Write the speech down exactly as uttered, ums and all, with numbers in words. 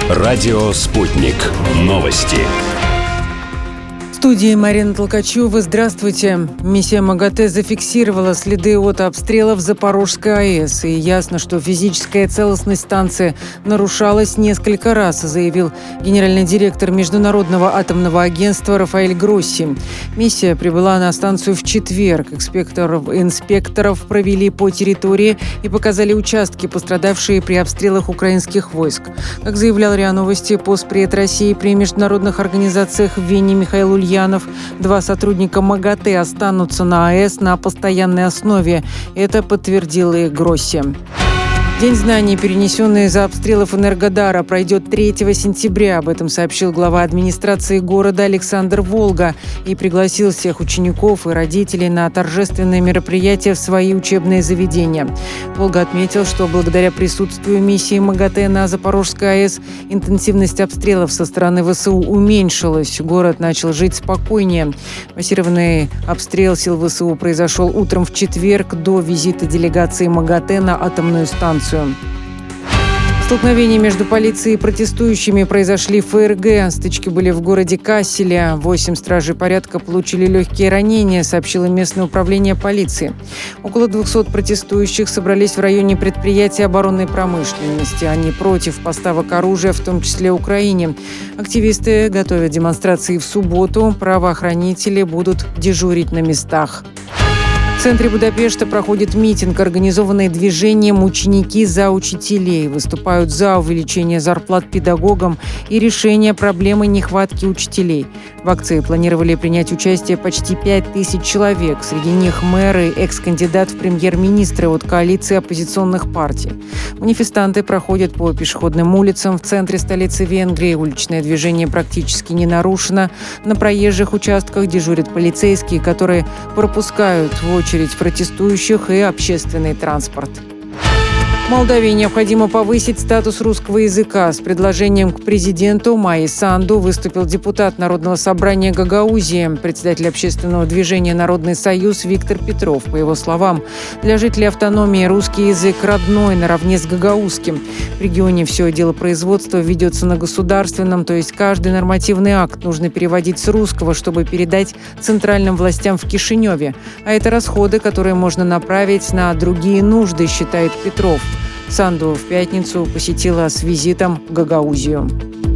Радио «Спутник». Новости. В студии Марина Толкачева. Здравствуйте. Миссия МАГАТЭ зафиксировала следы от обстрелов Запорожской АЭС. И ясно, что физическая целостность станции нарушалась несколько раз, заявил генеральный директор Международного атомного агентства Рафаэль Гросси. Миссия прибыла на станцию в четверг. Инспекторов, инспекторов провели по территории и показали участки, пострадавшие при обстрелах украинских войск. Как заявлял РИА Новости, постпред России при международных организациях в Вене Михаил Ульянов, два сотрудника МАГАТЭ останутся на АЭС на постоянной основе. Это подтвердил и Гросси. День знаний, перенесенный из-за обстрелов Энергодара, пройдет третьего сентября. Об этом сообщил глава администрации города Александр Волга и пригласил всех учеников и родителей на торжественное мероприятие в свои учебные заведения. Волга отметил, что благодаря присутствию миссии МАГАТЭ на Запорожской АЭС интенсивность обстрелов со стороны ВСУ уменьшилась. Город начал жить спокойнее. Массированный обстрел сил ВСУ произошел утром в четверг до визита делегации МАГАТЭ на атомную станцию. Столкновения между полицией и протестующими произошли в ФРГ. Стычки были в городе Касселе. Восемь стражей порядка получили легкие ранения, сообщило местное управление полиции. Около двухсот протестующих собрались в районе предприятия оборонной промышленности. Они против поставок оружия, в том числе Украине. Активисты готовят демонстрации в субботу. Правоохранители будут дежурить на местах. В центре Будапешта проходит митинг, организованный движением «Ученики за учителей». Выступают за увеличение зарплат педагогам и решение проблемы нехватки учителей. В акции планировали принять участие почти пять тысяч человек. Среди них мэры, экс-кандидат в премьер-министры от коалиции оппозиционных партий. Манифестанты проходят по пешеходным улицам в центре столицы Венгрии. Уличное движение практически не нарушено. На проезжих участках дежурят полицейские, которые пропускают в очередь протестующих и общественный транспорт. Молдавии необходимо повысить статус русского языка. С предложением к президенту Майи Санду выступил депутат Народного собрания Гагаузии, председатель общественного движения «Народный союз» Виктор Петров. По его словам, для жителей автономии русский язык родной наравне с гагаузским. В регионе все делопроизводство ведется на государственном, то есть каждый нормативный акт нужно переводить с русского, чтобы передать центральным властям в Кишиневе. А это расходы, которые можно направить на другие нужды, считает Петров. Санду в пятницу посетила с визитом Гагаузию.